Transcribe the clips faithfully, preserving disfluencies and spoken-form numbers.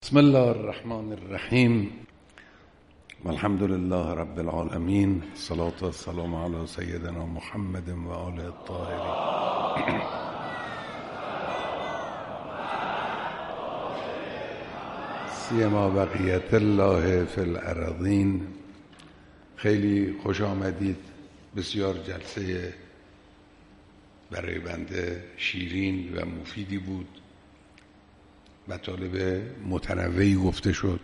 بسم الله الرحمن الرحیم والحمد لله رب العالمین، الصلاة والسلام علی سیدنا محمد و آله الطاهرین. سیما بقیت الله فی الارضین. خیلی خوش آمدید. بسیار جلسه برای بنده شیرین و مفیدی بود. مطالب متنوعی گفته شد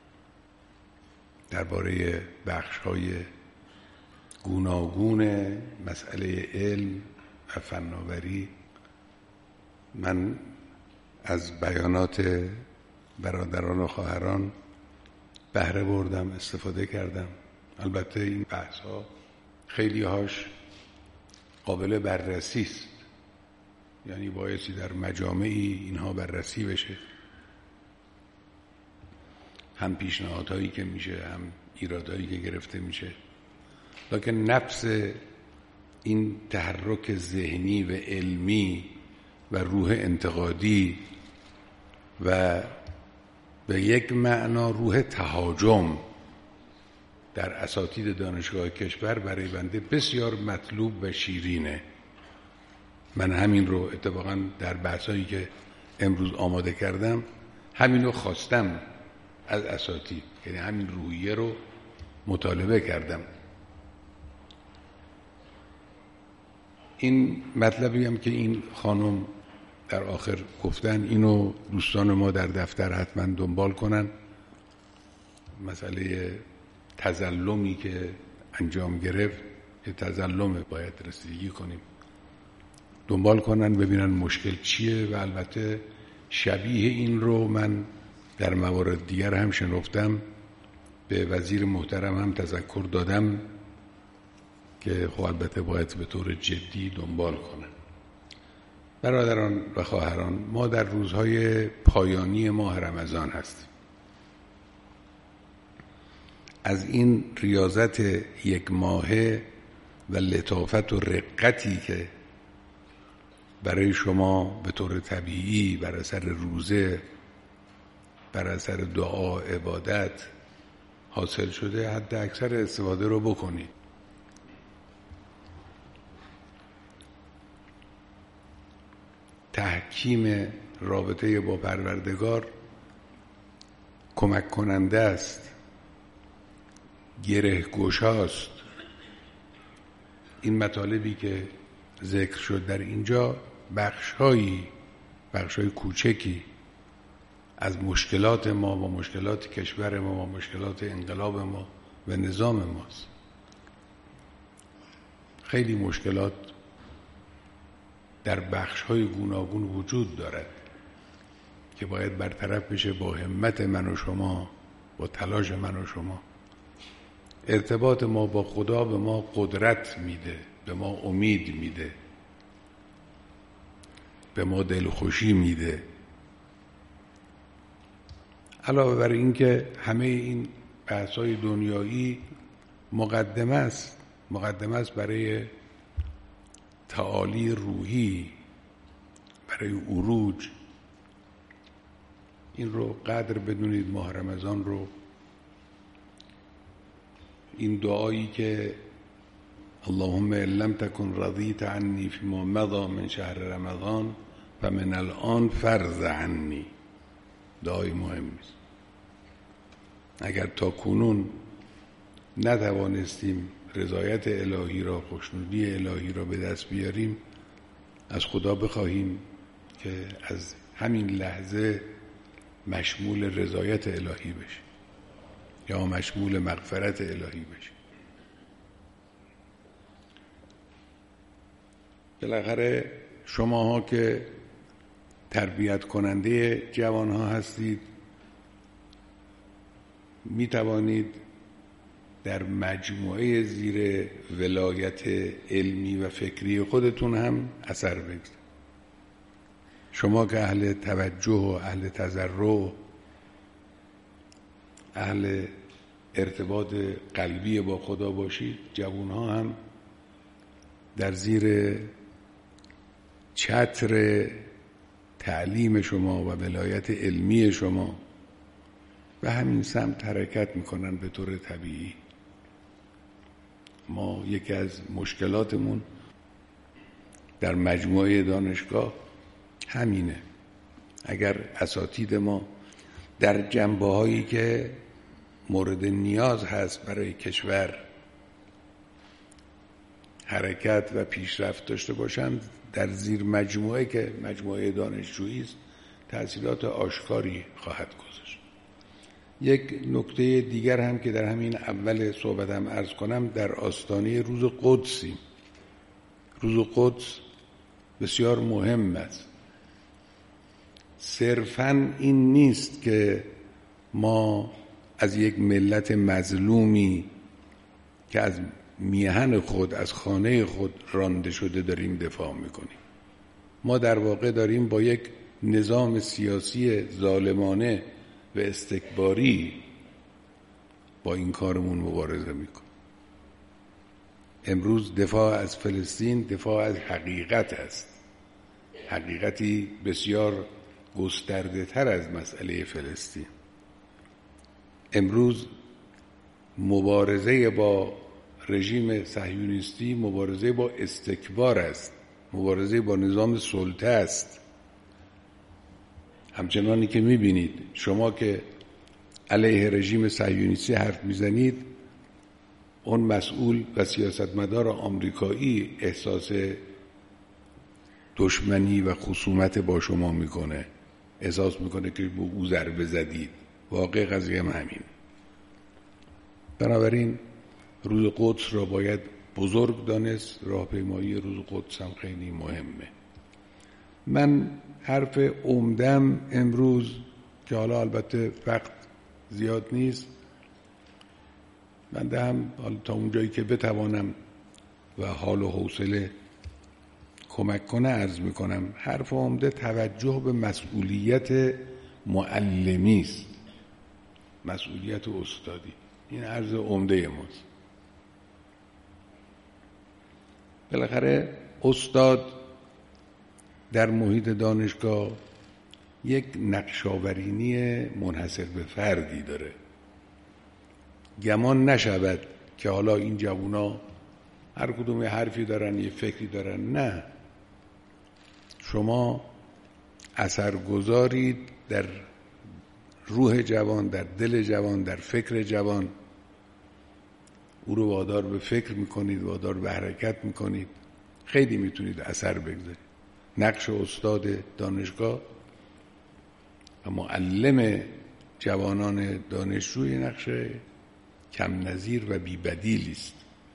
درباره بخش‌های گوناگون مسئله علم و فناوری. من از بیانات برادران و خواهران بهره بردم، استفاده کردم. البته این بحث‌ها خیلی هاش قابل بررسی است، یعنی بایستی در مجامعی اینها بررسی بشه، هم پیشنهادهایی که میشه، هم ایرادهایی که گرفته میشه. لکن نفس این تحرک ذهنی و علمی و روح انتقادی و به یک معنا روح تهاجم در اساتید دانشگاه کشور برای بنده بسیار مطلوب و شیرینه. من همین رو اتفاقا در بحثایی که امروز آماده کردم همین رو خواستم از اساتید، یعنی همین روحیه رو مطالبه کردم. این مطلبی هم که این خانم در آخر گفتن، اینو دوستان ما در دفتر حتما دنبال کنن. مسئله تظلمی که انجام گرفت، یه تظلمه، باید رسیدگی کنیم، دنبال کنن ببینن مشکل چیه. و البته شبیه این رو من در موارد دیگر هم شنفتم، به وزیر محترم هم تذکر دادم که خب البته باید به طور جدی دنبال کنن. برادران و خواهران، ما در روزهای پایانی ماه رمضان هستیم. از این ریاضت یک ماهه و لطافت و رقتی که برای شما به طور طبیعی بر اثر روزه، بر اثر دعا، عبادت حاصل شده، حد اکثر استفاده رو بکنید. تحکیم رابطه با پروردگار کمک کننده است، گره گشاست. این مطالبی که ذکر شد در اینجا بخش‌هایی بخش‌های کوچکی از مشکلات ما و مشکلات کشور ما و مشکلات انقلاب ما و نظام ماست. خیلی مشکلات در بخش‌های گوناگون وجود دارد که باید برطرف بشه با همت من و شما، با تلاش من و شما. ارتباط ما با خدا به ما قدرت میده، به ما امید میده، به ما دلخوشی میده. علاوه بر این که همه این بحث‌های دنیایی مقدمه است، مقدمه است برای تعالی روحی، برای عروج. این رو قدر بدونید. ماه رمضان رو، این دعایی که اللهم ان لم تكن رضیت عنی فیما مضی من شهر رمضان فمن الان فرض عنی، دعای مهمی است. اگر تا کنون نتوانستیم رضایت الهی را، خوشنودی الهی را به دست بیاریم، از خدا بخواهیم که از همین لحظه مشمول رضایت الهی بشه یا مشمول مغفرت الهی بشه. بالاخره شماها که تربیت کننده جوانها هستید، می توانید در مجموعه زیر ولایت علمی و فکری خودتون هم اثر بگذارید. شما که اهل توجه و اهل تضرع، اهل ارتباط قلبی با خدا باشید، جوانها هم در زیر چتر تعلیم شما و ولایت علمی شما و همین سمت حرکت میکنن به طور طبیعی. ما یکی از مشکلاتمون در مجموعه دانشگاه همینه. اگر اساتید ما در جنبه‌هایی که مورد نیاز هست برای کشور حرکت و پیشرفت داشته باشند، در زیر مجموعه که مجموعه دانشجویی است تأثیرات آشکاری خواهد گذاشت. یک نکته دیگر هم که در همین اول صحبتم عرض کنم، در آستانه روز قدسیم. روز قدس بسیار مهم است. صرفاً این نیست که ما از یک ملت مظلومی که از میهن خود، از خانه خود رانده شده داریم دفاع میکنیم. ما در واقع داریم با یک نظام سیاسی ظالمانه و استکباری با این کارمون مبارزه میکنیم. امروز دفاع از فلسطین دفاع از حقیقت است، حقیقتی بسیار گسترده تر از مسئله فلسطین. امروز مبارزه با رژیم صهیونیستی مبارزه با استکبار است، مبارزه با نظام سلطه است. همچنانی که میبینید شما که علیه رژیم صهیونیستی حرف میزنید، اون مسئول و سیاستمدار آمریکایی احساس دشمنی و خصومت با شما میکنه، احساس میکنه که به او ضربه زدید. واقع قضیه هم همین. بنابراین روز قدس را باید بزرگ دانست. راهپیمایی روز قدس هم خیلی مهمه. من حرف عمدم امروز که حالا البته وقت زیاد نیست، من هم حالا تا اونجایی که بتوانم و حال و حوصله کمک کنه عرض میکنم. حرف عمده توجه به مسئولیت معلمی است، مسئولیت استادی. این عرض عمده ماست. بالاخره استاد در محیط دانشگاه یک نقش‌آورینی منحصر به فردی داره. گمان نشود که حالا این جوونا هر کدوم یه حرفی دارن، یه فکری دارن. نه، شما اثرگذارید در روح جوان، در دل جوان، در فکر جوان. او رو وادار به فکر میکنید، وادار به حرکت میکنید. خیلی میتونید اثر بگذارید. نقش استاد دانشگاه و معلم جوانان دانشجوی نقش کم نظیر و بی بدیلی است.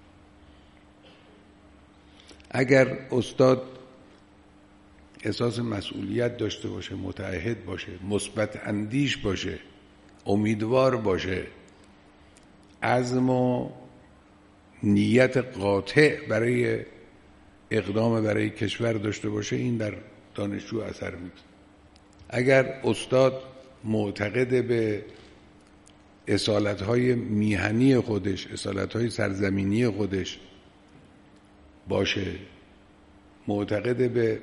اگر استاد احساس مسئولیت داشته باشه، متعهد باشه، مثبت اندیش باشه، امیدوار باشه، عزم و نیت قاطع برای اقدام برای کشور داشته باشه، این در دانشجو اثر میده. اگر استاد معتقد به اصالت‌های میهنی خودش، اصالت‌های سرزمینی خودش باشه، معتقد به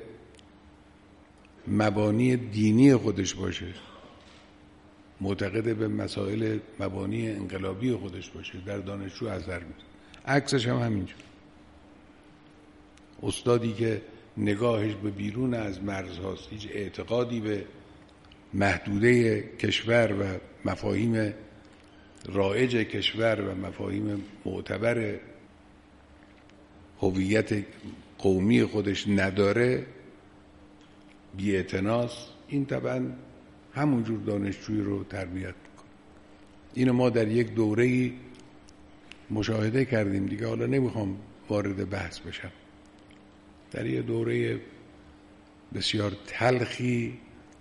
مبانی دینی خودش باشه، معتقد به مسائل مبانی انقلابی خودش باشه، در دانشجو اثر میده. عکسش هم همینجور. استادی که نگاهش به بیرون از مرزهاست، هیچ اعتقادی به محدوده کشور و مفاهیم رایج کشور و مفاهیم معتبر هویت قومی خودش نداره، بی‌اعتناست، این طبعا همونجور دانشجوی رو تربیت میکنه. اینو ما در یک دوره‌ای مشاهده کردیم دیگه. حالا نمیخوام وارد بحث بشم. در یک دوره بسیار تلخی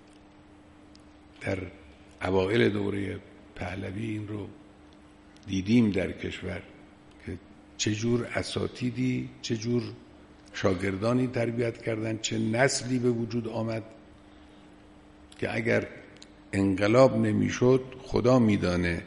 در اوائل دوره پهلوی این رو دیدیم در کشور که چجور اساتیدی، چجور شاگردانی تربیت کردن، چه نسلی به وجود آمد که اگر انقلاب نمیشد خدا میدانه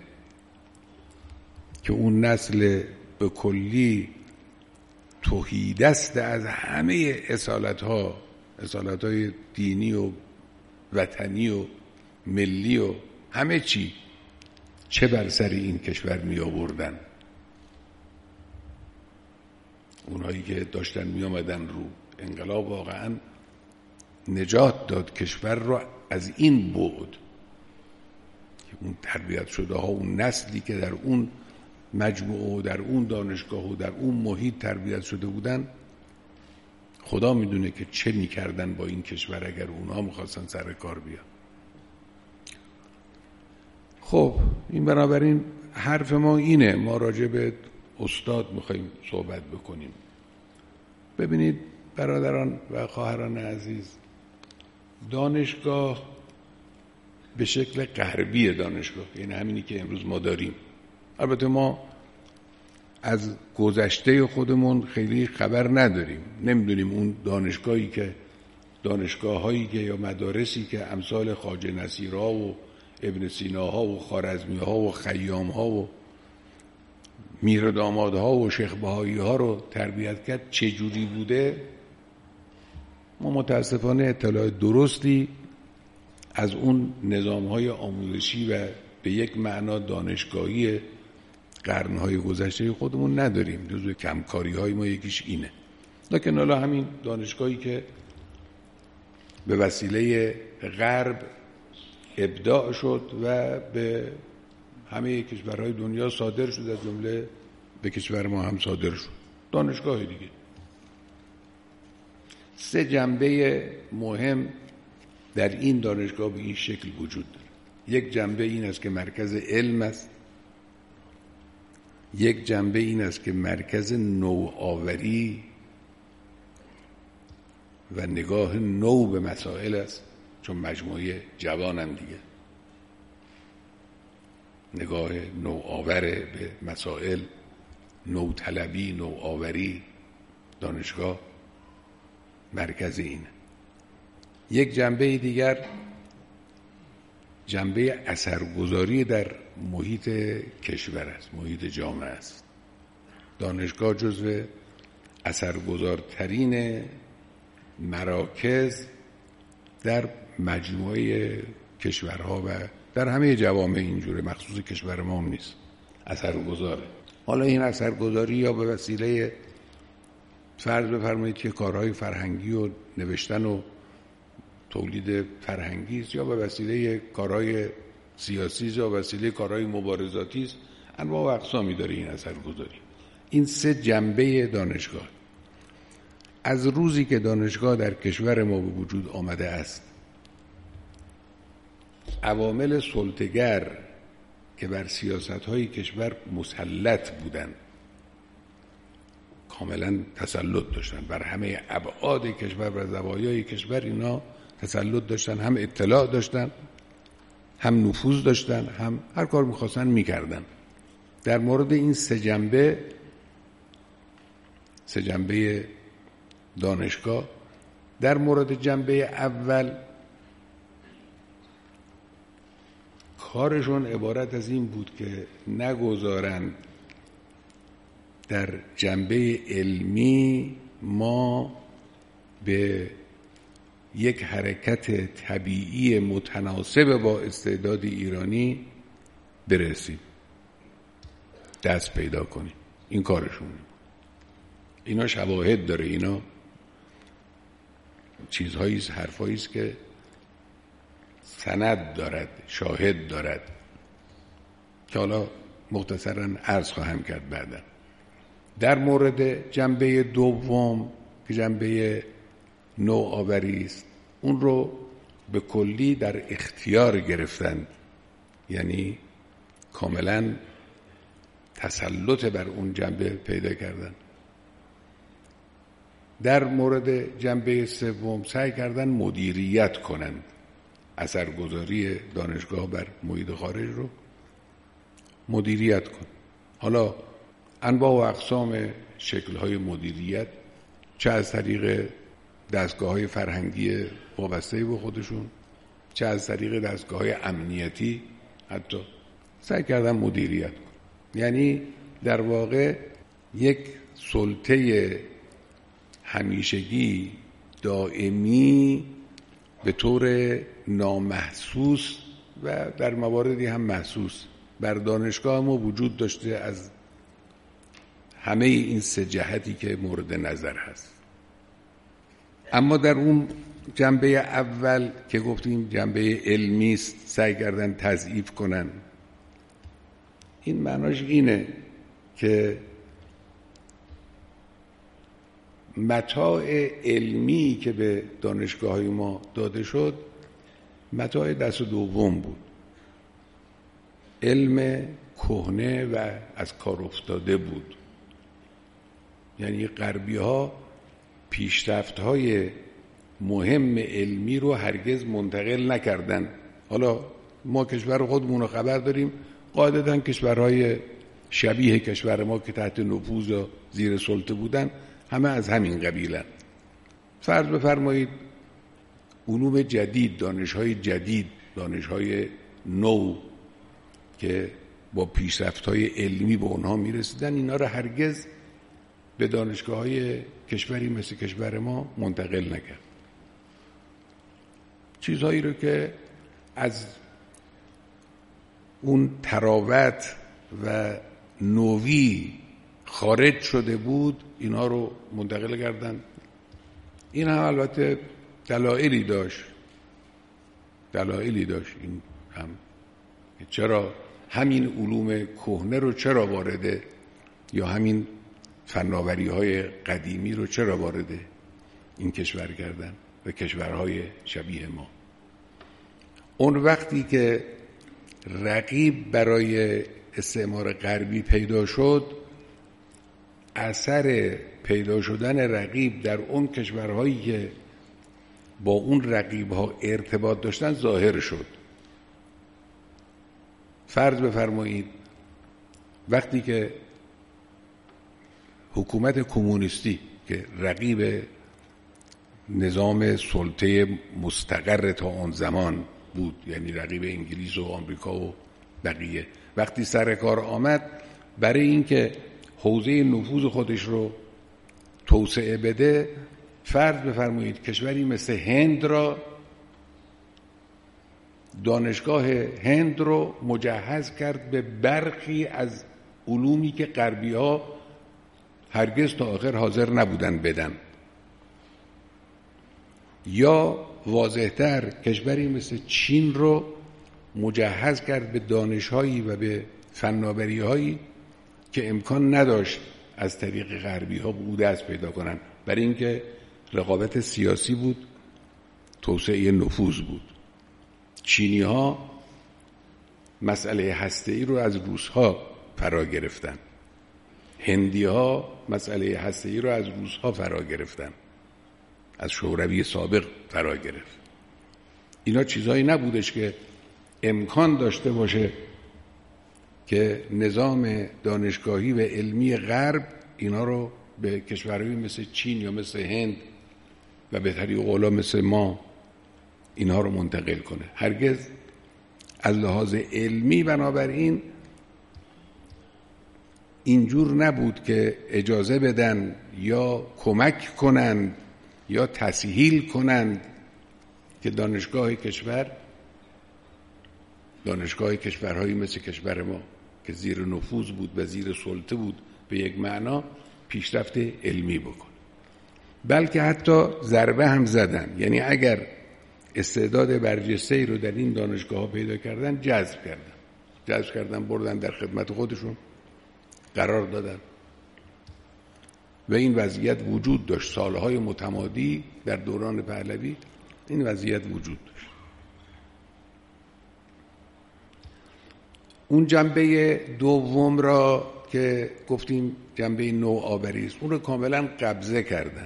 که اون نسل به کلی تهیدست از همه اصالت‌ها، اصالت‌های دینی و وطنی و ملی و همه چی، چه بر سر این کشور می آوردن. اونایی که داشتن می آمدن رو انقلاب واقعا نجات داد کشور رو از این بعد که اون تربیت شده ها، اون نسلی که در اون مجموعه و در اون دانشگاه و در اون محیط تربیت شده بودن، خدا میدونه که چه میکردن با این کشور اگر اونها میخواستن سر کار بیان. خب این بنابراین حرف ما اینه، ما راجع به استاد میخوایم صحبت بکنیم. ببینید برادران و خواهران عزیز، دانشگاه به شکل غربی دانشگاه، یعنی همینی که امروز ما داریم، البته ما از گذشته خودمون خیلی خبر نداریم، نمیدونیم اون دانشگاهی که دانشگاه هایی که یا مدارسی که امثال خواجه نصیرها و ابن سیناها و خوارزمیها و خیامها و میر دامادها و شیخ بهایی ها رو تربیت کرد چه جوری بوده. ما متاسفانه اطلاع درستی از اون نظام های آموزشی و به یک معنا دانشگاهی قرنهای گذشته خودمون نداریم. جزو کمکاری های ما یکیش اینه. لکن حالا همین دانشگاهی که به وسیله غرب ابداع شد و به همه کشورهای دنیا صادر شد، از جمله به کشور ما هم صادر شد، دانشگاه دیگه. سه جنبه مهم در این دانشگاه به این شکل وجود داره. یک جنبه این است که مرکز علم است، یک جنبه این است که مرکز نوآوری و نگاه نو به مسائل است، چون مجموعه جوانم دیگه، نگاه نوآوره به مسائل، نوطلبی، نوآوری. دانشگاه مرکز اینه. یک جنبه دیگر جنبه اثرگذاری در محیط کشور است، محیط جامعه است. دانشگاه جزو اثرگذارترین مراکز در مجموعه کشورها و در همه جوامع اینجوره، مخصوص کشور ما هم نیست، اثرگذاره. حالا این اثرگذاری یا به وسیله فرض بفرمایید که کارهای فرهنگی و نوشتن و تولید فرهنگی است، یا به وسیله کارهای سیاسی است، یا به وسیله کارهای مبارزاتی است. انواع و اقسامی داره این اثرگذاری. این سه جنبه دانشگاه. از روزی که دانشگاه در کشور ما به وجود آمده است، عوامل سلطه‌گر که بر سیاست‌های کشور مسلط بودند، کاملا تسلط داشتن بر همه ابعاد کشور، بر زوایای کشور. اینا تسلط داشتن، هم اطلاع داشتن، هم نفوذ داشتن، هم هر کار می‌خواستن می‌کردن. در مورد این سه جنبه سه جنبه دانشگاه، در مورد جنبه اول کارشون عبارت از این بود که نگذارند در جنبه علمی ما به یک حرکت طبیعی متناسب با استعداد ایرانی برسیم، دست پیدا کنیم. این کارشون. اینا شواهد داره، اینا چیزهایی است، حرفایی است که سند دارد، شاهد دارد، که حالا مختصراً عرض خواهم کرد بعدا. در مورد جنبه دوم که جنبه نوآوری است، اون رو به کلی در اختیار گرفتند، یعنی کاملا تسلط بر اون جنبه پیدا کردن. در مورد جنبه سوم سعی کردن مدیریت کنند، اثرگذاری دانشگاه بر محیط خارج رو مدیریت کن. حالا انواع و اقسام شکل‌های مدیریت، چه از طریق دستگاه‌های فرهنگی وابسته به خودشون، چه از طریق دستگاه‌های امنیتی، حتی سعی کردن مدیریت کن. یعنی در واقع یک سلطه همیشگی دائمی به طور نامحسوس و در مواردی هم محسوس بر دانشگاه ما وجود داشته از همه این سه جهتی که مورد نظر هست. اما در اون جنبه اول که گفتیم جنبه علمی است، سعی کردن تضعیف کنن. این معناش اینه که متاع علمی که به دانشگاه‌های ما داده شد متاع دست دوم بود، علم کهنه و از کار افتاده بود. یعنی غربی ها پیشرفت های مهم علمی رو هرگز منتقل نکردن. حالا ما کشور خودمون رو خبر داریم، قاعدتاً کشورهای شبیه کشور ما که تحت نفوذ و زیر سلطه بودن همه از همین قبیلن. فرض بفرمایید علوم جدید، دانش‌های جدید، دانش‌های نو که با پیشرفت‌های علمی به اونها می‌رسیدن، اینا رو هرگز به دانشگاه‌های کشوری مثل کشور ما منتقل نکرد. چیزهایی رو که از اون تراوت و نوی خارج شده بود اینا رو منتقل کردن. این هم البته دلایلی داشت دلایلی داشت این هم چرا همین علوم کهنه رو چرا وارده یا همین فناوری های قدیمی رو چرا وارد این کشور کردن و کشورهای شبیه ما. اون وقتی که رقیب برای استعمار غربی پیدا شد، اثر پیدا شدن رقیب در اون کشورهایی که با اون رقیب‌ها ارتباط داشتن ظاهر شد. فرض بفرمایید وقتی که حکومت کمونیستی که رقیب نظام سلطه مستقر تا آن زمان بود، یعنی رقیب انگلیس و آمریکا و بقیه، وقتی سر کار آمد برای اینکه حوزه نفوذ خودش رو توسعه بده، فرض بفرمایید کشوری مثل هند را، دانشگاه هند رو مجهز کرد به برخی از علومی که غربی ها هرگز تا آخر حاضر نبودن بدن. یا واضح‌تر کشوری مثل چین رو مجهز کرد به دانش‌هایی و به فناوری‌هایی که امکان نداشت از طریق غربی‌ها به او دست پیدا کنن، برای اینکه رقابت سیاسی بود، توسعه نفوذ بود. چینی‌ها مسئله هسته‌ای رو از روس‌ها فرا گرفتن، هندی‌ها مسئله هسته‌ای رو از روس‌ها فرا گرفتن، از شوروی سابق فرا گرفت. اینا چیزایی نبودش که امکان داشته باشه که نظام دانشگاهی و علمی غرب اینا رو به کشورهایی مثل چین یا مثل هند و به طریق اولا مثل ما اینها رو منتقل کنه. هرگز از لحاظ علمی بنابراین اینجور نبود که اجازه بدن یا کمک کنند یا تسهیل کنند که دانشگاه کشور دانشگاه کشورهایی مثل کشور ما که زیر نفوذ بود و زیر سلطه بود به یک معنا پیشرفت علمی بکنه، بلکه حتی ضربه هم زدن. یعنی اگر استعداد برجسته‌ای رو در این دانشگاه‌ها پیدا کردن، جذب کردن جذب کردن بردن در خدمت خودشون قرار دادن و این وضعیت وجود داشت. سالهای متمادی در دوران پهلوی این وضعیت وجود داشت. اون جنبه دوم را که گفتیم جنبه نوآوری است، اون رو کاملا قبضه کردن.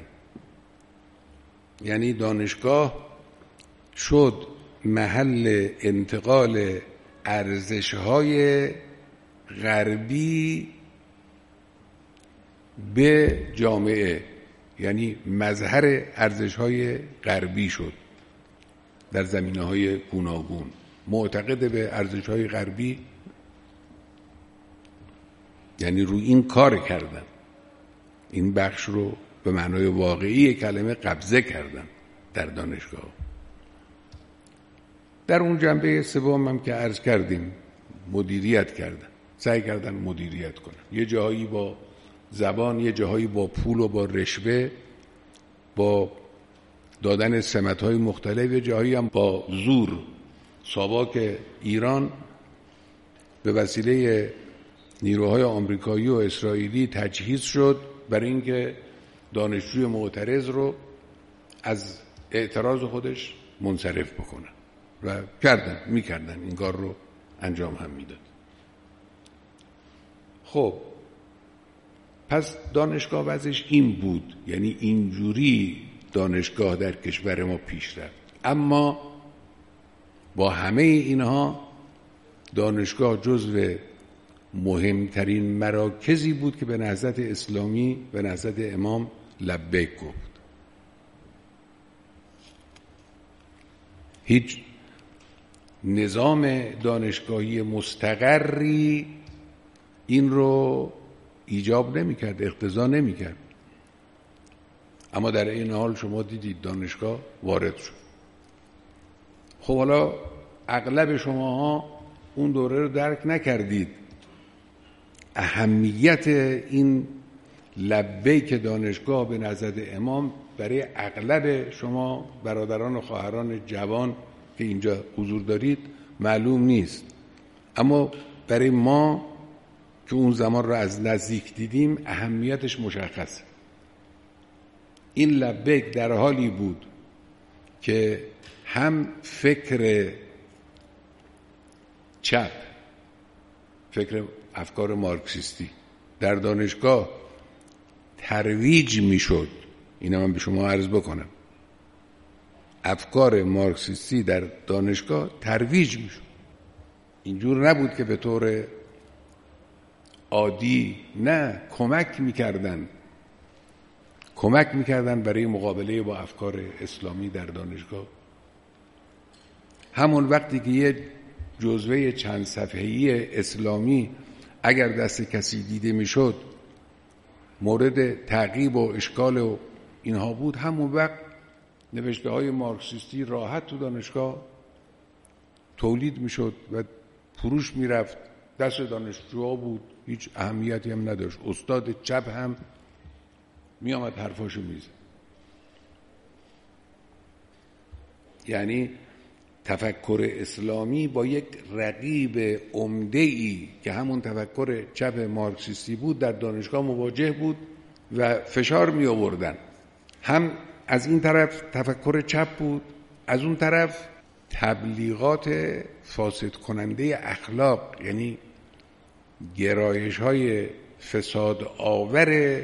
یعنی دانشگاه شد محل انتقال ارزش‌های غربی به جامعه، یعنی مظهر ارزش‌های غربی شد در زمینه‌های گوناگون. معتقد به ارزش‌های غربی یعنی روی این کار کردن، این بخش رو به معنای واقعی کلمه قبضه کردن در دانشگاه. در اون جنبه سوم هم که عرض کردیم مدیریت کردن، سعی کردن مدیریت کنن، یه جاهایی با زبان، یه جاهایی با پول و با رشوه، با دادن سمت‌های مختلف، یه جاهایی هم با زور. ساواک ایران به وسیله نیروهای آمریکایی و اسرائیلی تجهیز شد برای اینکه دانشجوی معترض رو از اعتراض خودش منصرف بکنن و کردن، میکردن، این کار رو انجام هم میداد. خب پس دانشگاه وضعش این بود، یعنی اینجوری دانشگاه در کشور ما پیش رفت. اما با همه اینها دانشگاه جزو مهمترین مراکزی بود که به نهضت اسلامی، به نهضت امام لبیک گفت. هیچ نظام دانشگاهی مستقری این رو ایجاب نمی‌کرد، اقتضا نمی‌کرد. اما در این حال شما دیدید دانشگاه وارد شد. خب حالا اغلب شماها اون دوره رو درک نکردید. اهمیت این لبیک دانشگاه به نهضت امام برای اغلب شما برادران و خواهران جوان که اینجا حضور دارید معلوم نیست. اما برای ما که اون زمان رو از نزدیک دیدیم اهمیتش مشخصه. این لبیک در حالی بود که هم فکر چپ، فکر افکار مارکسیستی در دانشگاه ترویج میشد. اینو من به شما عرض بکنم، افکار مارکسیستی در دانشگاه ترویج میشد. اینجور نبود که به طور عادی، نه، کمک میکردن کمک میکردن برای مقابله با افکار اسلامی در دانشگاه. همون وقتی که یه جزوه چند صفحه‌ای اسلامی اگر دست کسی دیده میشد مورد تعقیب و اشکال و اینها بود، همون وقت نوشته های مارکسیستی راحت تو دانشگاه تولید میشد و فروش میرفت، دست دانشجوها بود، هیچ اهمیتی هم نداشت. استاد چپ هم میامد حرفاشو میزد. یعنی تفکر اسلامی با یک رقیب عمده‌ای که همون تفکر چپ مارکسیستی بود در دانشگاه مواجه بود و فشار می آوردن. هم از این طرف تفکر چپ بود، از اون طرف تبلیغات فاسد کننده اخلاق، یعنی گرایش های فساد آور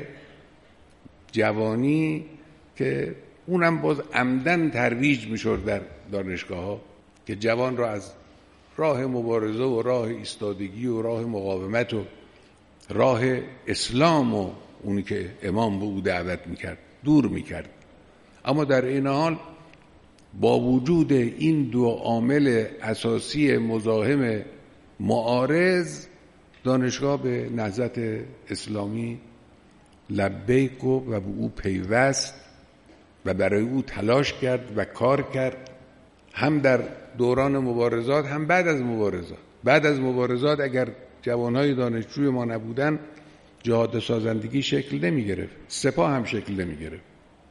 جوانی که اونم باز عمدن ترویج میشد در دانشگاه ها که جوان را از راه مبارزه و راه ایستادگی و راه مقاومت و راه اسلام و اونی که امام به او دعوت میکرد دور میکرد. اما در این حال با وجود این دو عامل اساسی مزاحم معارض، دانشگاه به نهضت اسلامی لبیک گفت و به او پیوست و برای او تلاش کرد و کار کرد، هم در دوران مبارزات هم بعد از مبارزات. بعد از مبارزات اگر جوانهای دانشجوی ما نبودن جهاد سازندگی شکل نمی گرفت، سپاه هم شکل نمی گرفت.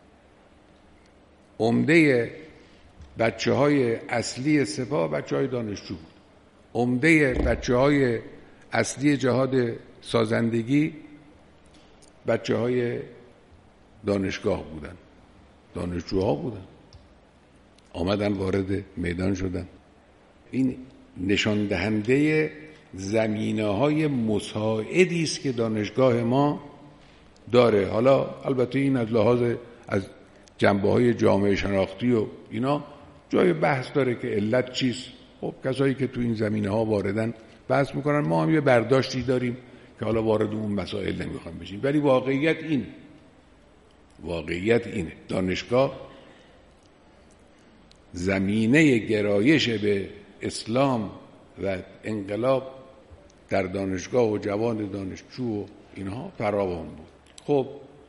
عمده بچه های اصلی سپاه بچه های دانشجو بود. عمده بچه های اصلی جهاد سازندگی بچه های دانشگاه بودن، دانشجوها بودن، آمدن وارد میدان شدن. این نشان دهنده زمینه های مساعدی است که دانشگاه ما داره. حالا البته این از لحاظ از جنبه های جامعه شناختی و اینا جای بحث داره که علت چیست. خب کسایی که تو این زمینه ها واردن بحث میکنن، ما هم یه برداشتی داریم که حالا وارد اون مسائل نمیخوام بشیم. ولی واقعیت این واقعیت اینه دانشگاه زمینه گرایش به اسلام و انقلاب در دانشگاه و جوان دانشجو و اینها فراوان بود. خب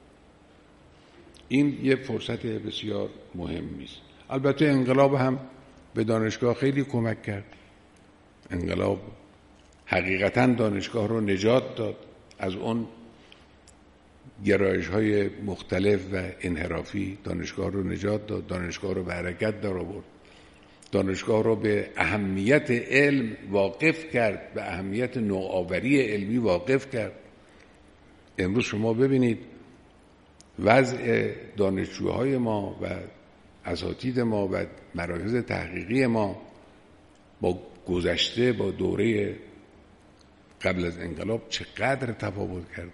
این یه فرصت بسیار مهمی است. البته انقلاب هم به دانشگاه خیلی کمک کرد. انقلاب حقیقتاً دانشگاه رو نجات داد از اون گرایش‌های مختلف و انحرافی، دانشگاه رو نجات داد، دانشگاه رو به حرکت در آورد، دانشگاه رو به اهمیت علم واقف کرد، به اهمیت نوآوری علمی واقف کرد. امروز شما ببینید وضع دانشجوهای ما و اساتید ما و مراکز تحقیقی ما با گذشته، با دوره قبل از انقلاب چقدر تفاوت کرده.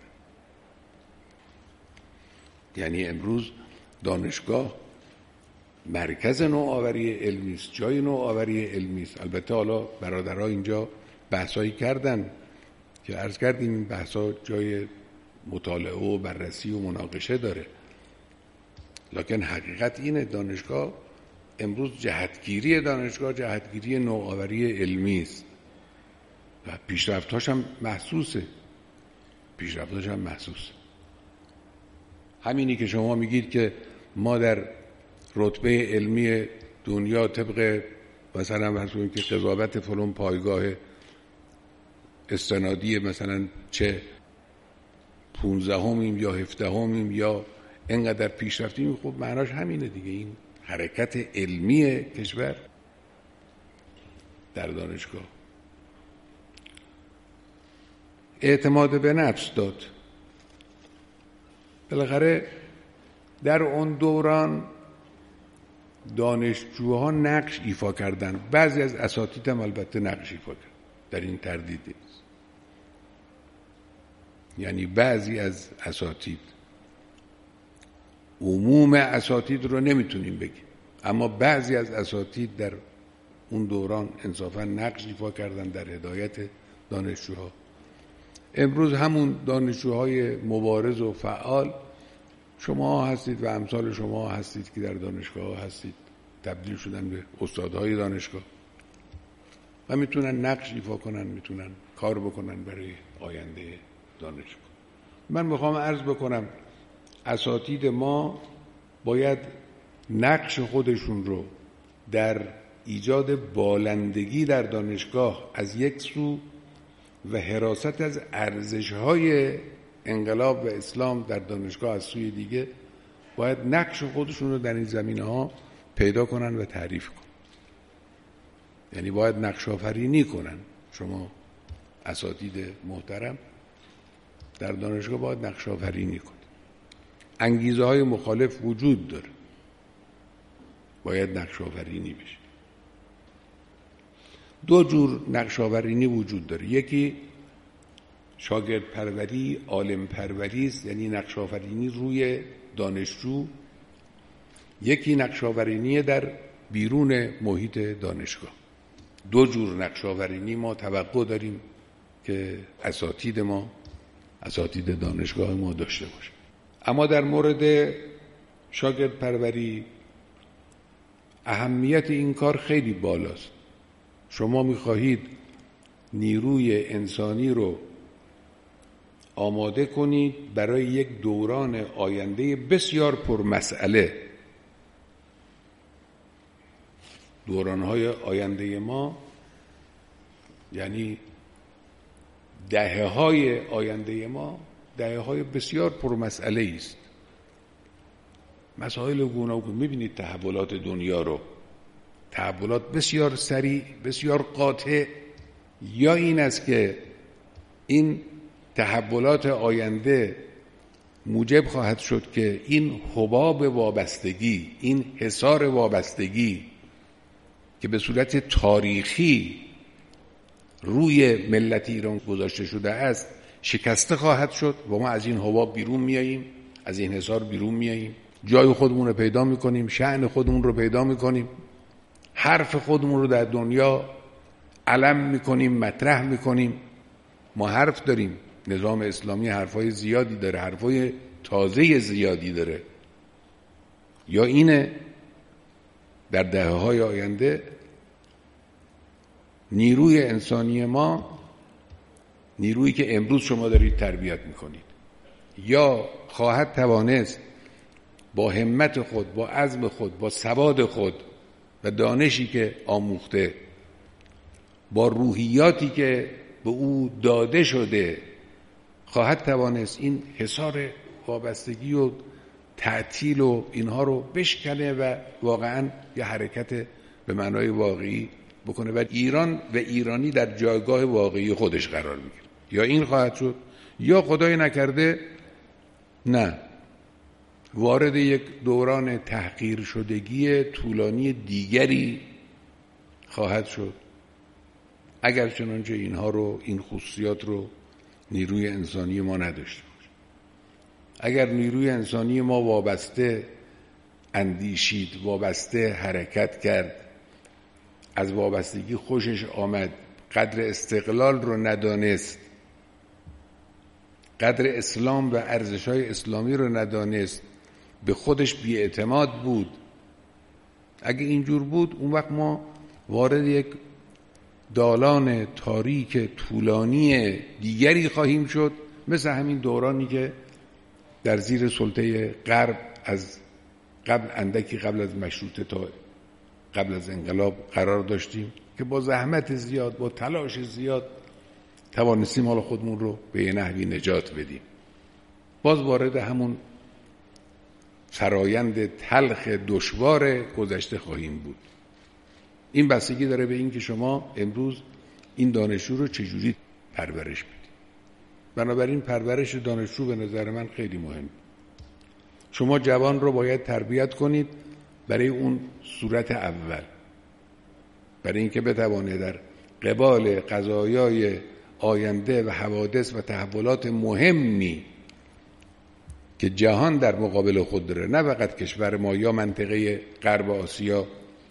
یعنی امروز دانشگاه مرکز نوآوری علمی است، جای نوآوری علمی است. البته حالا برادرها اینجا بحثایی کردن که عرض کردیم این بحثا جای مطالعه و بررسی و مناقشه داره، لکن حقیقت اینه دانشگاه امروز جهتگیری دانشگاه جهتگیری نوآوری علمی است و پیشرفت‌هاش هم محسوسه پیشرفت‌هاش هم محسوسه همینی که شما میگید که ما در رتبه علمی دنیا طبق مثلا فرض که قضاوت فلان پایگاه استنادی مثلا چه پونزدهمیم یا هفدهمیم یا اینقدر پیشرفتیم، خب معناش همینه دیگه، این حرکت علمی کشور در دانشگاه اعتماد به نفس داد. بالاخره در اون دوران دانشجوها نقش ایفا کردن، بعضی از اساتید هم البته نقش ایفا کردن، در این تردید نیست. یعنی بعضی از اساتید، عموم اساتید رو نمیتونیم بگیم، اما بعضی از اساتید در اون دوران انصافا نقش ایفا کردن در هدایت دانشجوها. امروز همون دانشجوهای مبارز و فعال شما هستید و امثال شما هستید که در دانشگاه هستید، تبدیل شدن به استادهای دانشگاه و میتونن نقش ایفا کنن، میتونن کار بکنن برای آینده دانشگاه. من میخوام عرض بکنم اساتید ما باید نقش خودشون رو در ایجاد بالندگی در دانشگاه از یک سو و حراست از ارزش‌های انقلاب و اسلام در دانشگاه از سوی دیگه باید نقش خودشون رو در این زمینه‌ها پیدا کنن و تعریف کنن. یعنی باید نقش آفرینی کنن. شما اساتید محترم در دانشگاه باید نقش آفرینی کنن. انگیزه های مخالف وجود داره، باید نقش آفرینی بشه. دو جور نقش آفرینی وجود داره، یکی شاگرد پروری، عالم پروری است، یعنی نقش آفرینی روی دانشجو. یکی نقش آفرینی در بیرون محیط دانشگاه. دو جور نقش آفرینی ما توقع داریم که اساتید ما، اساتید دانشگاه ما داشته باشه. اما در مورد شاگرد پروری اهمیت این کار خیلی بالاست. شما می‌خواهید نیروی انسانی رو آماده کنید برای یک دوران آینده بسیار پرمسئله. دوران‌های آینده ما یعنی دهه‌های آینده ما دهه‌های بسیار پرمسئله است. مسائل گوناگون، می‌بینید تحولات دنیا رو، تحولات بسیار سریع، بسیار قاطع. یا این است که این تحولات آینده موجب خواهد شد که این حباب وابستگی، این حصار وابستگی که به صورت تاریخی روی ملت ایران گذاشته شده است شکسته خواهد شد و ما از این حباب بیرون میاییم، از این حصار بیرون میاییم، جای خودمون رو پیدا میکنیم، شأن خودمون رو پیدا میکنیم، حرف خودمون رو در دنیا علم میکنیم، مطرح میکنیم. ما حرف داریم، نظام اسلامی حرفای زیادی داره، حرفای تازه زیادی داره. یا اینه در دهه‌های آینده نیروی انسانی ما، نیرویی که امروز شما دارید تربیت میکنید، یا خواهد توانست با همت خود، با عزم خود، با سواد خود و دانشی که آموخته، با روحیاتی که به به او داده شده خواهد توانست این حصار وابستگی و تعطیل و اینها رو بشکنه و واقعا یه حرکت به معنای واقعی بکنه و ایران و ایرانی در جایگاه واقعی خودش قرار میگیره. یا این خواهد شد یا خدای نکرده نه وارد یک دوران تحقیر شدگی طولانی دیگری خواهد شد اگر چنانچه اینها رو این خصوصیات رو نیروی انسانی ما نداشته باشه. اگر نیروی انسانی ما وابسته اندیشید، وابسته حرکت کرد، از وابستگی خوشش آمد، قدر استقلال رو ندانست، قدر اسلام و ارزش‌های اسلامی رو ندانست، به خودش بی‌اعتماد بود، اگه اینجور بود اون وقت ما وارد یک دالان تاریک طولانی دیگری خواهیم شد، مثل همین دورانی که در زیر سلطه غرب از قبل اندکی قبل از مشروطه تا قبل از انقلاب قرار داشتیم که با زحمت زیاد، با تلاش زیاد توانستیم حال خودمون رو به یه نحوی نجات بدیم. باز وارد همون فرایند تلخ دشوار گذشته خواهیم بود. این بستگی داره به این که شما امروز این دانشجو رو چجوری پرورش بدید. بنابراین پرورش دانشجو به نظر من خیلی مهم. شما جوان رو باید تربیت کنید برای اون صورت اول، برای اینکه بتوانه در قبال قضایای آینده و حوادث و تحولات مهمی که جهان در مقابل خود داره، نه فقط کشور ما یا منطقه غرب آسیا،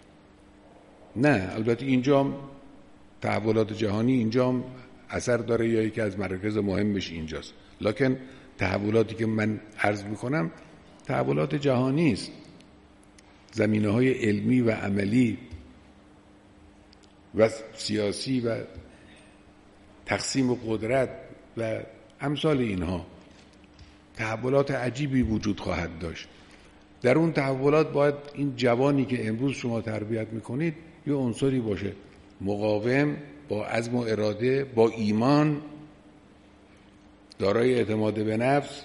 نه البته اینجا تحولات جهانی اینجا اثر داره یا یکی از مراکز مهمش اینجاست، لکن تحولاتی که من عرض میکنم تحولات جهانی است. زمینه‌های علمی و عملی و سیاسی و تقسیم قدرت و امثال اینها تحولات عجیبی وجود خواهد داشت. در اون تحولات باید این جوانی که امروز شما تربیت میکنید یه عنصری باشه مقاوم، با عزم و اراده، با ایمان، دارای اعتماد به نفس،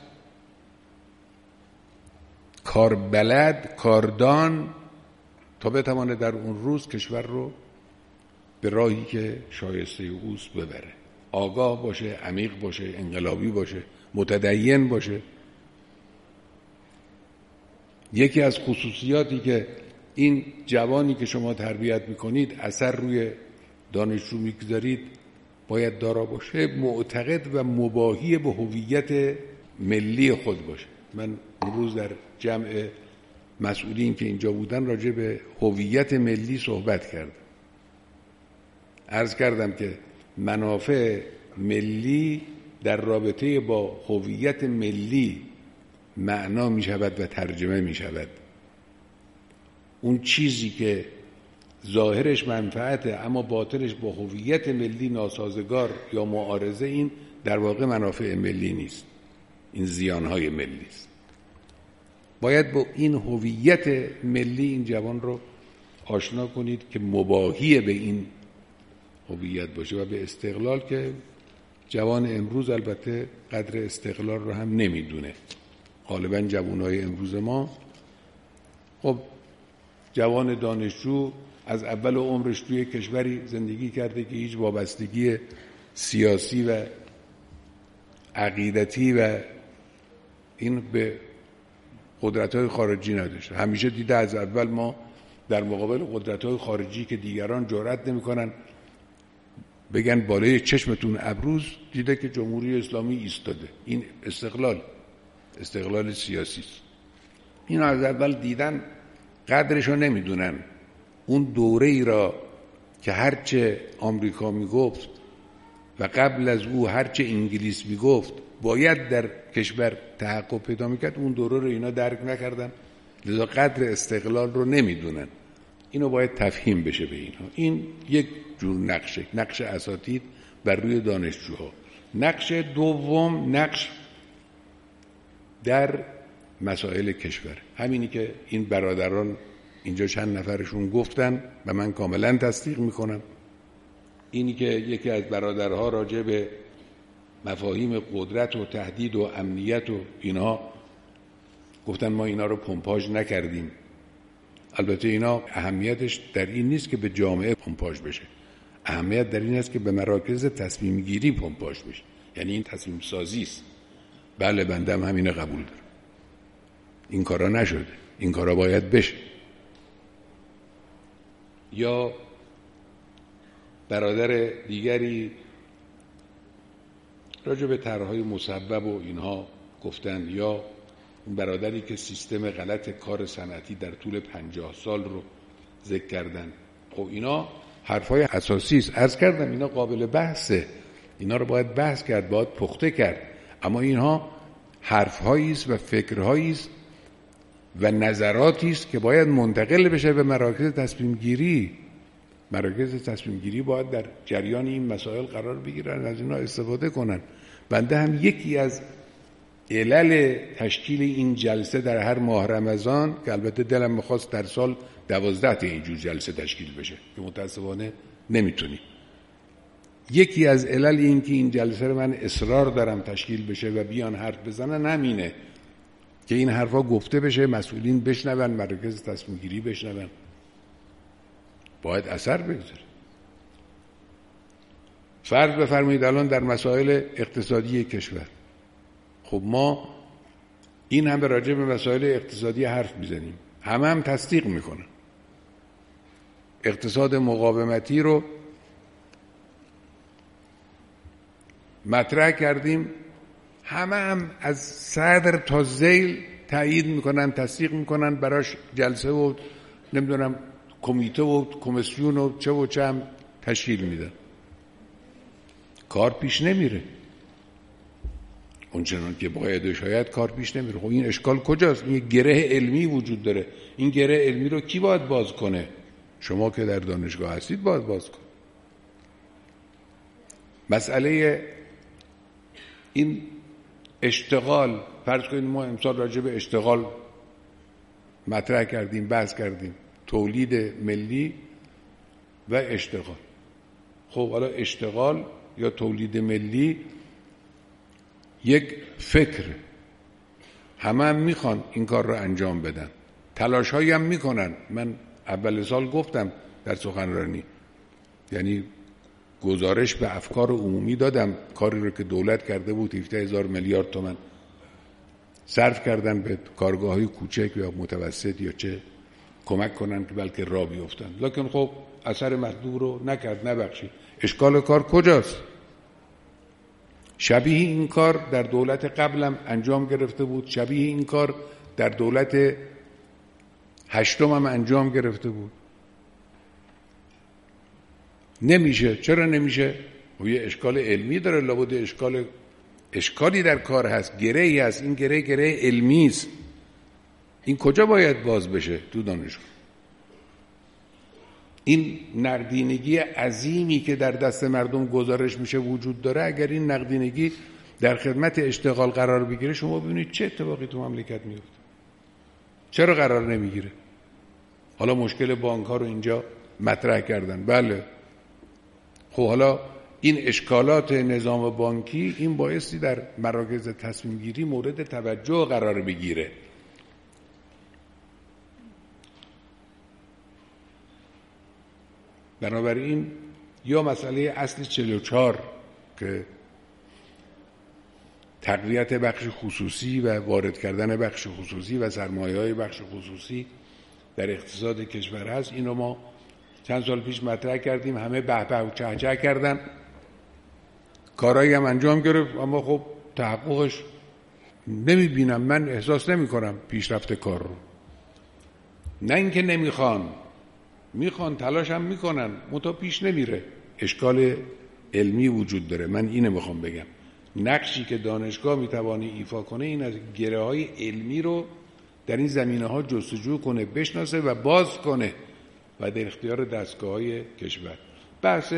کاربلد، کاردان، تا بتوانه در اون روز کشور رو به راهی که شایسته اوست ببره. آگاه باشه، عمیق باشه، انقلابی باشه، متدین باشه. یکی از خصوصیاتی که این جوانی که شما تربیت میکنید اثر روی دانشجو میگذارید باید دارا باشه، معتقد و مباحی به هویت ملی خود باشه. من امروز در جمع مسئولین که اینجا بودن راجع به هویت ملی صحبت کردم. عرض کردم که منافع ملی در رابطه با هویت ملی معنا می شود و ترجمه می شود. اون چیزی که ظاهرش منفعته اما باطنش با هویت ملی ناسازگار یا معارضه، این در واقع منافع ملی نیست، این زیانهای ملی است. باید با این هویت ملی این جوان رو آشنا کنید که مباحی به این هویت باشه و به استقلال که جوان امروز البته قدر استقلال رو هم نمیدونه. غالبا جوانای امروز ما، خب جوان دانشجو از اول عمرش توی کشوری زندگی کرده که هیچ وابستگی سیاسی و عقیدتی و این به قدرت‌های خارجی نداشته. همیشه دیده از اول ما در مقابل قدرت‌های خارجی که دیگران جرئت نمی‌کنن بگن بالای چشمتون ابروز، دیده که جمهوری اسلامی ایستاده. این استقلال استقلال سیاسی است. این از اول دیدن، قدرشو نمیدونن. اون دوره ای را که هرچه آمریکا میگفت و قبل از او هرچه انگلیس میگفت باید در کشور تحقق پیدا میکرد، اون دوره رو اینا درک نکردن، لذا قدر استقلال رو نمیدونن. اینو باید تفهیم بشه به اینها. این یک جور نقشه، نقش اساتید بر روی دانشجوها. نقش دوم، نقش در مسائل کشور. همینی که این برادران اینجا چند نفرشون گفتن و من کاملا تصدیق میکنم. اینی که یکی از برادرها راجع به مفاهیم قدرت و تهدید و امنیت و اینها گفتن ما اینا رو پمپاژ نکردیم. البته اینا اهمیتش در این نیست که به جامعه پمپاژ بشه، اهمیت در این است که به مراکز تصمیم گیری پمپاژ بشه، یعنی این تصمیم سازی است. بله بنده هم همینه قبول دارم، این کارا نشده، این کارا باید بشه. یا برادر دیگری راجع به طرح‌های مسبب و اینها گفتن، یا اون برادری که سیستم غلط کار صنعتی در طول پنجاه سال رو ذکر کردن. خب اینا حرفای اساسی است، عرض کردم اینا قابل بحثه، اینا رو باید بحث کرد، باید پخته کرد، اما اینها حرفهایی است و فکرهایی است و نظراتی است که باید منتقل بشه به مراکز تصمیم گیری. مراکز تصمیم گیری باید در جریان این مسائل قرار بگیرن، از اینا استفاده کنن. بنده هم یکی از علل تشکیل این جلسه در هر ماه رمضان، که البته دلم می‌خواست در سال دوازده تا اینجور جلسه تشکیل بشه که متاسفانه نمیتونیم. یکی از علل این که این جلسه رو من اصرار دارم تشکیل بشه و بیان حرف بزنن همینه که این حرفا گفته بشه، مسئولین بشنون، مراکز تصمیم گیری بشنون، باید اثر بگذاره. فرض بفرمایید الان در مسائل اقتصادی کشور، خب ما این هم به راجع به مسائل اقتصادی حرف میزنیم، همه هم تصدیق میکنن. اقتصاد مقاومتی رو مطرح کردیم، همه هم از صدر تا ذیل تایید میکنن، تصدیق میکنن، براش جلسه و نمیدونم کمیته و کمیسیون و چه و چه هم تشکیل میدن. کار پیش نمیره اونچنان که باید شاید کار پیش نمیره. خب این اشکال کجاست؟ این گره علمی وجود داره. این گره علمی رو کی باید باز کنه؟ شما که در دانشگاه هستید باید باز کن. مسئله این اشتغال، فرض کنید ما امسال راجع به اشتغال مطرح کردیم، بحث کردیم، تولید ملی و اشتغال. خب حالا اشتغال یا تولید ملی یک فکر، همه هم میخوان این کار رو انجام بدن، تلاش هایی هم میکنن. من اول سال گفتم در سخنرانی، یعنی گزارش به افکار عمومی دادم، کاری رو که دولت کرده بود هفده هزار میلیارد تومان صرف کردن به کارگاه های کوچک یا متوسط یا چه کمک کنن که بلکه راه بیفتن، لکن خب اثر مطلوب رو نکرد، نبخشید. اشکال کار کجاست؟ شبیه این کار در دولت قبلم انجام گرفته بود، شبیه این کار در دولت هشتم هم انجام گرفته بود. نمیشه. چرا نمیشه؟ و یه اشکال علمی داره، لابد اشکال اشکالی در کار هست، گره‌ای هست. این گره گره علمی است. این کجا باید باز بشه؟ تو دانشگاه. این نقدینگی عظیمی که در دست مردم گزارش میشه وجود داره، اگر این نقدینگی در خدمت اشتغال قرار بگیره، شما ببینید چه اتفاقی تو مملکت میفته. چرا قرار نمیگیره؟ حالا مشکل بانک ها رو اینجا مطرح کردن، بله. خب حالا این اشکالات نظام بانکی این بایستی در مراکز تصمیم گیری مورد توجه قرار بگیره. بنابراین یا مسئله اصل چهل و چهار که تقویت بخش خصوصی و وارد کردن بخش خصوصی و سرمایه‌های بخش خصوصی در اقتصاد کشور هست، این رو ما چند سال پیش مطرح کردیم، همه به به و چه چه کردن، کارایی هم انجام گرفت، اما خب تحققش نمیبینم، من احساس نمی کنم پیشرفت کار رو. نه اینکه نمیخوان، میخوان، تلاش هم میکنن، منتها پیش نمیره. اشکال علمی وجود داره. من اینو میخوام بگم، نقشی که دانشگاه میتوانی ایفا کنه این از گره های علمی رو در این زمینه ها جستجو کنه، بشناسه و باز کنه و در اختیار دستگاه های کشور. بحث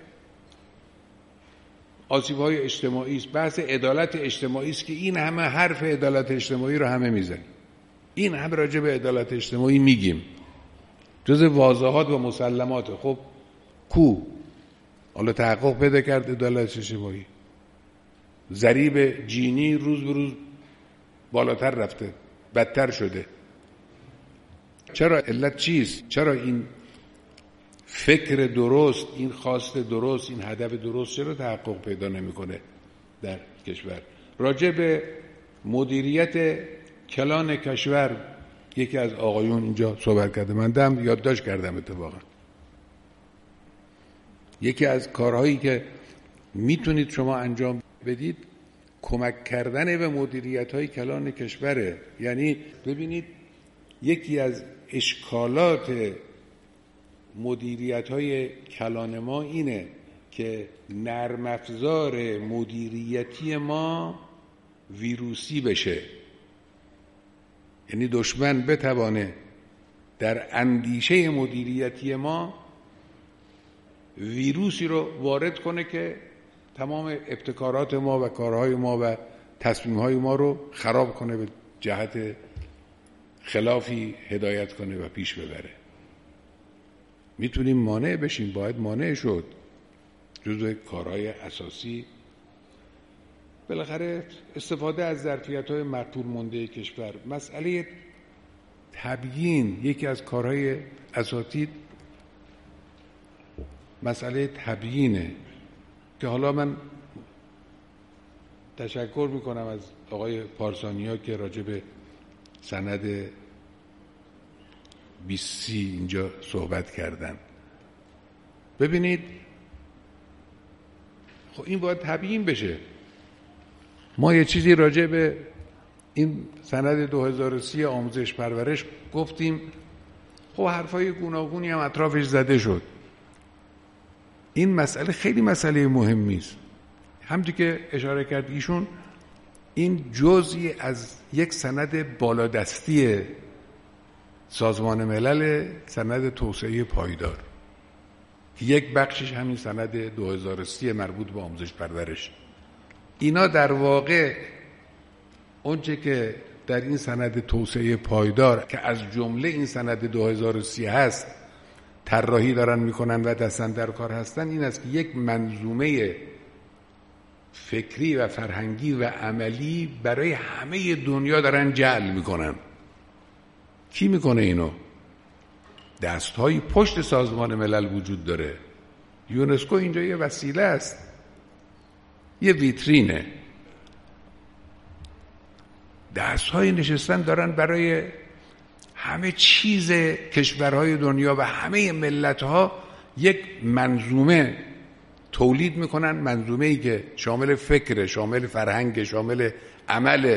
آسیب های اجتماعی است، بحث عدالت اجتماعی است که این همه حرف عدالت اجتماعی رو همه میزنیم، این همه راجع به عدالت اجتماعی میگیم، جز واضحات و مسلمات. خب کو حالا تحقق پیدا کرده عدالت اجتماعی، ضریب جینی روز به روز بالاتر رفته، بدتر شده. چرا؟ علت چیست؟ چرا این فکر درست، این خواست درست، این هدف درست چرا تحقق پیدا نمیکنه در کشور؟ راجع به مدیریت کلان کشور یکی از آقایون اینجا صحبت کرده، من دم یادداشت کردم. اتفاقا یکی از کارهایی که میتونید شما انجام بدید کمک کردن به مدیریت های کلان کشوره. یعنی ببینید یکی از اشکالات مدیریت های کلان ما اینه که نرم افزار مدیریتی ما ویروسی بشه، یعنی دشمن بتوانه در اندیشه مدیریتی ما ویروسی رو وارد کنه که تمام ابتکارات ما و کارهای ما و تصمیمهای ما رو خراب کنه، به جهت خلافی هدایت کنه و پیش ببره. میتونیم مانع بشیم، باید مانع شد. جزو کارهای اساسی بالاخره استفاده از ظرفیت‌های مقبول مانده کشور. مسئله تبیین یکی از کارهای اساتید مسئله تبیینه که حالا من تشکر میکنم از آقای پارسانیا که راجع به سند بیست سی اینجا صحبت کردن. ببینید خب این باید تبیین بشه. ما یه چیزی راجع به این سند دو هزار و سی آموزش پرورش گفتیم، خب حرفای گوناگونی هم اطرافش زده شد. این مسئله خیلی مسئله مهمی است. همونطور که اشاره کرد ایشون، این جزئی از یک سند بالادستی سازمان ملل، سند توسعه پایدار، که یک بخشش همین سند دو هزار و سی مربوط به آموزش پرورش. اینا در واقع اونچه که در این سند توسعه پایدار که از جمله این سند دو هزار و سی هست طراحی دارن میکنن و دستن در کار هستن، این است که یک منظومه فکری و فرهنگی و عملی برای همه دنیا دارن جعل میکنن. کی میکنه اینو؟ دستهای پشت سازمان ملل وجود داره. یونسکو اینجا یه وسیله است، یه ویترینه. دستهای نشستن دارن برای همه چیز کشورهای دنیا و همه ملتها یک منظومه تولید میکنن، منظومه ای که شامل فکر، شامل فرهنگ، شامل عمل،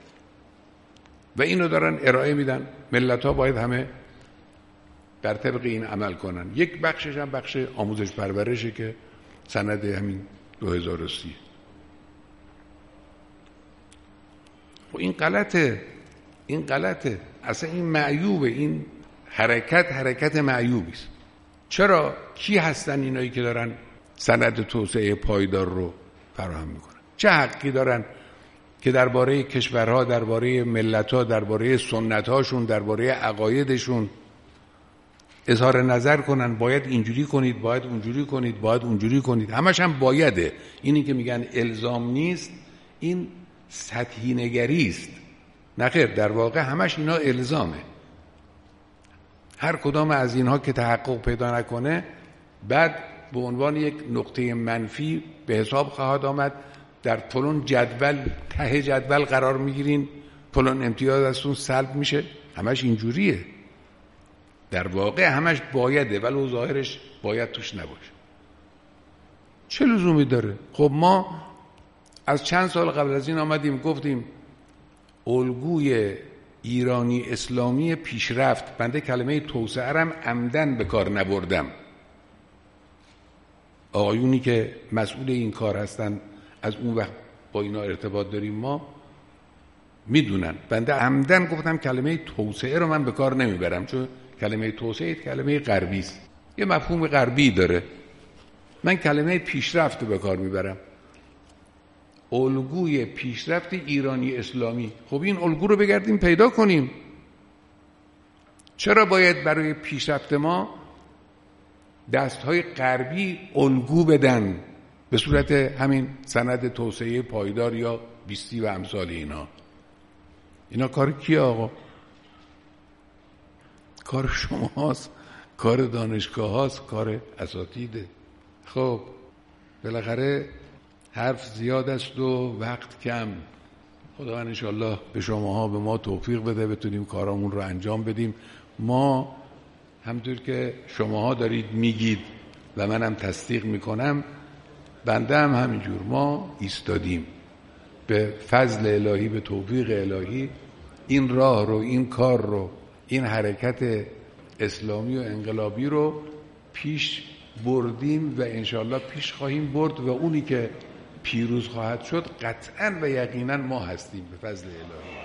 و اینو دارن ارائه میدن. ملتها باید همه در طبق این عمل کنن. یک بخشش هم بخش آموزش پرورشه که سند همین دو هزار و سی. و این غلطه، این غلطه. اصلا این معیوبه. این حرکت حرکت معیوبی است. چرا؟ کی هستن اینایی که دارن سند توسعه پایدار رو فراهم میکنن؟ چه حقی دارن که درباره کشورها، درباره ملت‌ها، درباره سنت‌هاشون، درباره عقایدشون اظهار نظر کنن؟ باید اینجوری کنید، باید اونجوری کنید، باید اونجوری کنید. همش هم بایده. اینی که میگن الزام نیست، این سطحی نگری است. نخیر، در واقع همش اینا الزامه. هر کدام از اینها که تحقق پیدا نکنه، بعد به عنوان یک نقطه منفی به حساب خواهد آمد. در فلان جدول، ته جدول قرار میگیرین، فلان امتیاز ازتون سلب میشه. همش اینجوریه. در واقع همش بایده، ولی ظاهرش باید توش نباشه. چه لزومی داره؟ خب ما از چند سال قبل از این آمدیم گفتیم الگوی ایرانی اسلامی پیشرفت. بنده کلمه توسعه رم عمدن به کار نبردم. آقایونی که مسئول این کار هستن، از اون وقت با اینا ارتباط داریم، ما میدونن. بنده عمدن گفتم کلمه توسعه رو من به کار نمیبرم، چون کلمه توسعه کلمه غربی است، یه مفهوم غربی داره. من کلمه پیشرفت رو به کار میبرم. الگوی پیشرفت ایرانی اسلامی. خب این الگو رو بگردیم پیدا کنیم. چرا باید برای پیشرفت ما دستهای غربی الگو بدن به صورت همین سند توسعه پایدار یا بیستی و امثال اینا. اینا کار کیه آقا؟ کار شما هاست، کار دانشگاه هاست، کار اساتیده. خب بالاخره حرف زیاد است و وقت کم. خدا انشالله به شماها به ما توفیق بده بتونیم کارامون رو انجام بدیم. ما همطور که شماها دارید میگید و منم تصدیق میکنم، بنده هم همینجور، ما ایستادیم به فضل الهی، به توفیق الهی این راه رو، این کار رو، این حرکت اسلامی و انقلابی رو پیش بردیم و انشالله پیش خواهیم برد و اونی که پیروز خواهد شد قطعاً و یقیناً ما هستیم به فضل الهی.